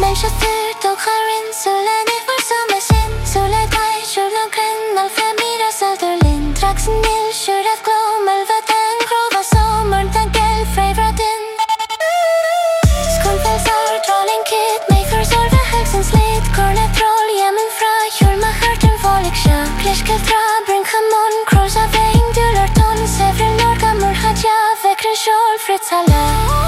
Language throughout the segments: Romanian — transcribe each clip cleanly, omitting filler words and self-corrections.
Men kjøttur tok harin, solen i for sommersin. Solen tar kjølen grønn, alfa mira salterlin. Traksen mild, kjøret glom, elvaten, grova sommeren, tenkel, freivraten. Skolfelsar, trolling kid, maker sorve helsen slit. Kornet troll, hjemmen fra, kjølma hørten, volik sjø. Kleskel tra, bring hamon, krosa veng, duller ton. Sevren når gammel hadja, vekren skjål, fritt salat.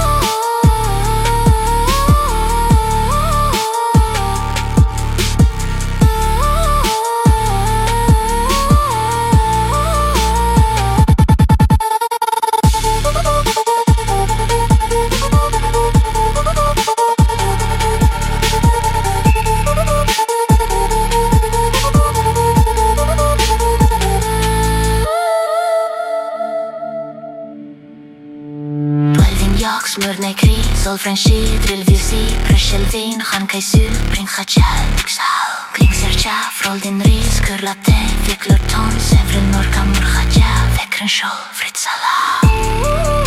Smør ned kri, solfrenski, drillvisi, presjelvin, han kajsul, bring khachal, luksal. Kring sercha, froldin ris, kurlate, viklur ton, sevren norka murkhaja, vekren shol, fritt salam.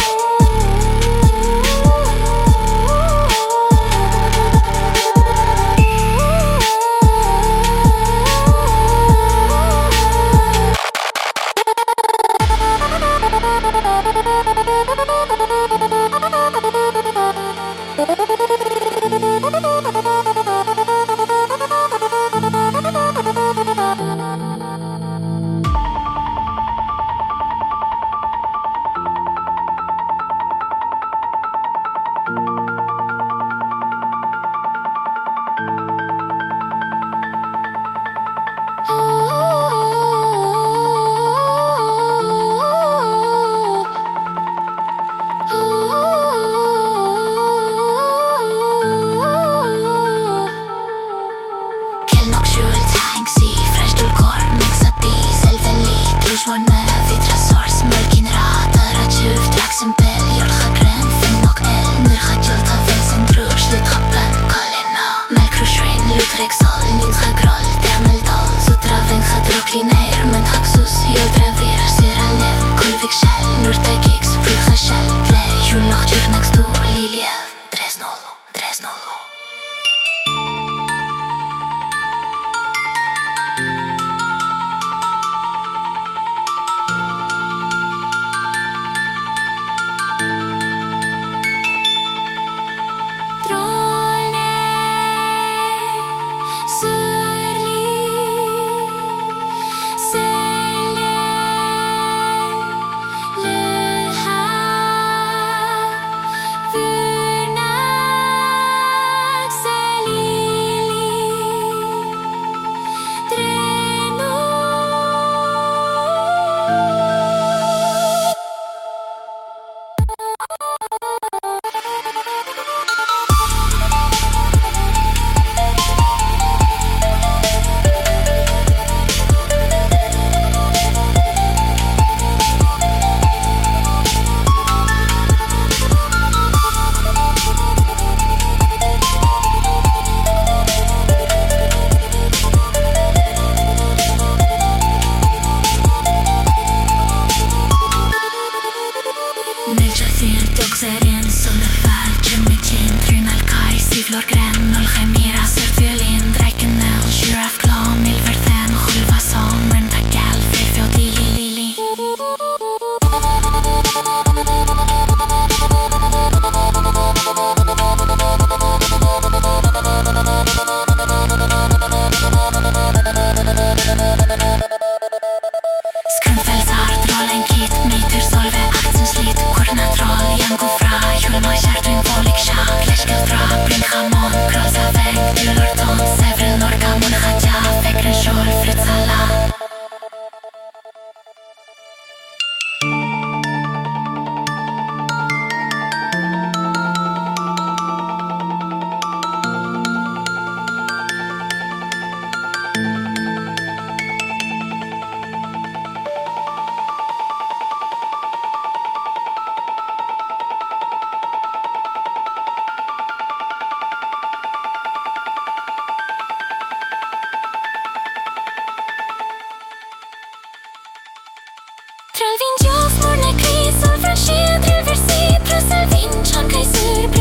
Trallvin, jag får när kris, solfrenski, drillversi, presselvin, chan kajsur.